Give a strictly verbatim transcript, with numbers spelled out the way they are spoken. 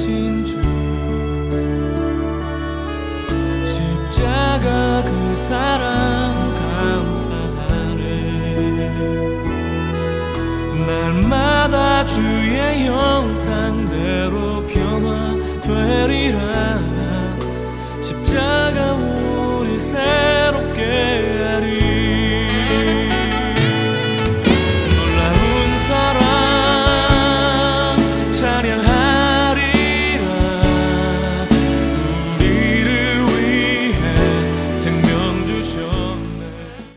되신 주 십자가 그 사랑 감사하네. 날마다 주의 형상대로 변화되리라. 십자가